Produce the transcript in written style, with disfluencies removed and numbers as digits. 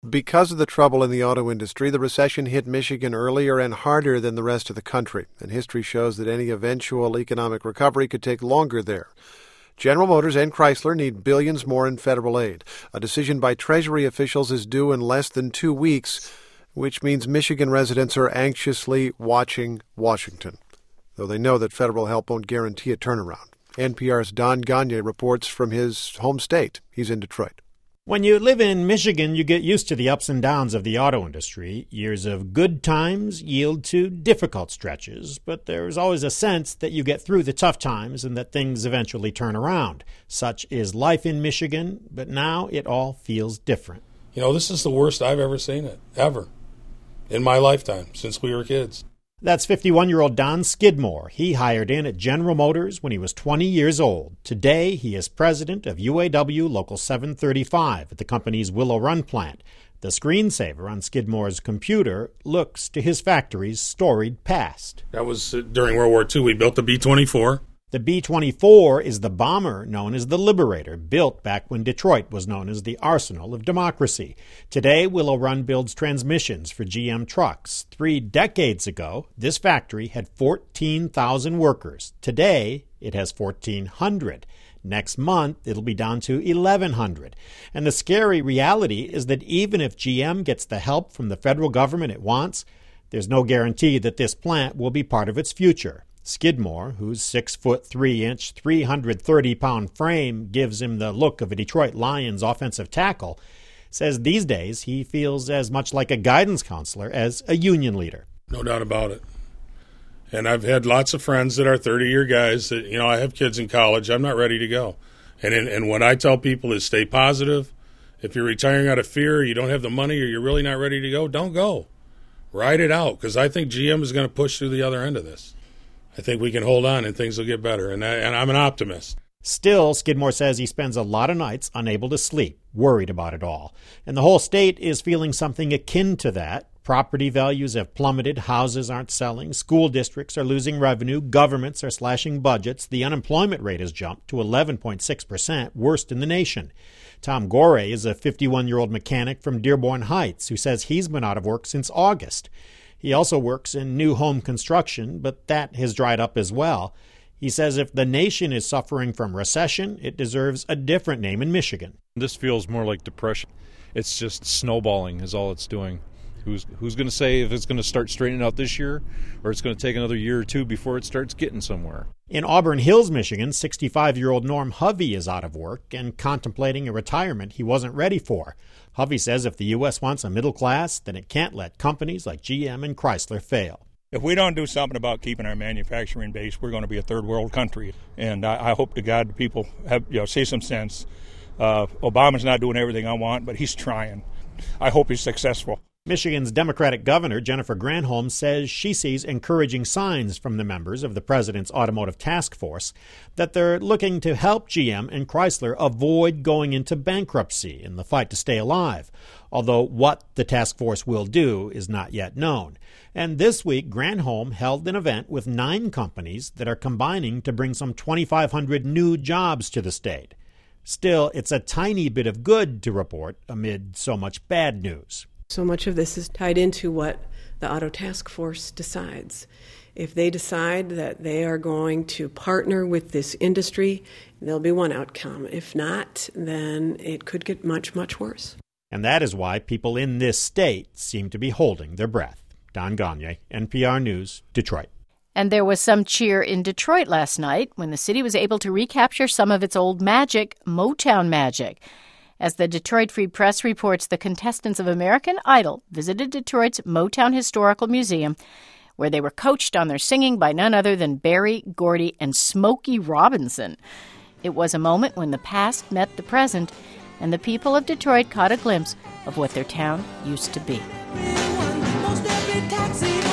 Because of the trouble in the auto industry, the recession hit Michigan earlier and harder than the rest of the country, and history shows that any eventual economic recovery could take longer there. General Motors and Chrysler need billions more in federal aid. A decision by Treasury officials is due in less than 2 weeks, which means Michigan residents are anxiously watching Washington, though they know that federal help won't guarantee a turnaround. NPR's Don Gagne reports from his home state. He's in Detroit. When you live in Michigan, you get used to the ups and downs of the auto industry. Years of good times yield to difficult stretches, but there's always a sense that you get through the tough times and that things eventually turn around. Such is life in Michigan, but now it all feels different. You know, this is the worst I've ever seen it, ever, in my lifetime, since we were kids. That's 51-year-old Don Skidmore. He hired in at General Motors when he was 20 years old. Today, he is president of UAW Local 735 at the company's Willow Run plant. The screensaver on Skidmore's computer looks to his factory's storied past. That was during World War II. We built the B-24. The B-24 is the bomber known as the Liberator, built back when Detroit was known as the arsenal of democracy. Today, Willow Run builds transmissions for GM trucks. 3 decades ago, this factory had 14,000 workers. Today, it has 1,400. Next month, it'll be down to 1,100. And the scary reality is that even if GM gets the help from the federal government it wants, there's no guarantee that this plant will be part of its future. Skidmore, whose 6'3", 330-pound frame gives him the look of a Detroit Lions offensive tackle, says these days he feels as much like a guidance counselor as a union leader. No doubt about it. And I've had lots of friends that are 30-year guys that, you know, I have kids in college. I'm not ready to go. And what I tell people is stay positive. If you're retiring out of fear, you don't have the money, or you're really not ready to go, don't go. Ride it out, because I think GM is going to push through the other end of this. I think we can hold on and things will get better, and I'm an optimist. Still, Skidmore says he spends a lot of nights unable to sleep, worried about it all. And the whole state is feeling something akin to that. Property values have plummeted, houses aren't selling, school districts are losing revenue, governments are slashing budgets, the unemployment rate has jumped to 11.6%, worst in the nation. Tom Gore is a 51-year-old mechanic from Dearborn Heights who says he's been out of work since August. He also works in new home construction, but that has dried up as well. He says if the nation is suffering from recession, it deserves a different name in Michigan. This feels more like depression. It's just snowballing is all it's doing. Who's going to say if it's going to start straightening out this year, or it's going to take another year or two before it starts getting somewhere? In Auburn Hills, Michigan, 65-year-old Norm Hovey is out of work and contemplating a retirement he wasn't ready for. Hovey says if the U.S. wants a middle class, then it can't let companies like GM and Chrysler fail. If we don't do something about keeping our manufacturing base, we're going to be a third world country. And I hope to God people have see some sense. Obama's not doing everything I want, but he's trying. I hope he's successful. Michigan's Democratic Governor Jennifer Granholm says she sees encouraging signs from the members of the president's automotive task force that they're looking to help GM and Chrysler avoid going into bankruptcy in the fight to stay alive, although what the task force will do is not yet known. And this week, Granholm held an event with 9 companies that are combining to bring some 2,500 new jobs to the state. Still, it's a tiny bit of good to report amid so much bad news. So much of this is tied into what the Auto Task Force decides. If they decide that they are going to partner with this industry, there'll be one outcome. If not, then it could get much, much worse. And that is why people in this state seem to be holding their breath. Don Gagne, NPR News, Detroit. And there was some cheer in Detroit last night when the city was able to recapture some of its old magic, Motown magic. As the Detroit Free Press reports, the contestants of American Idol visited Detroit's Motown Historical Museum, where they were coached on their singing by none other than Berry Gordy and Smokey Robinson. It was a moment when the past met the present, and the people of Detroit caught a glimpse of what their town used to be. Most every taxi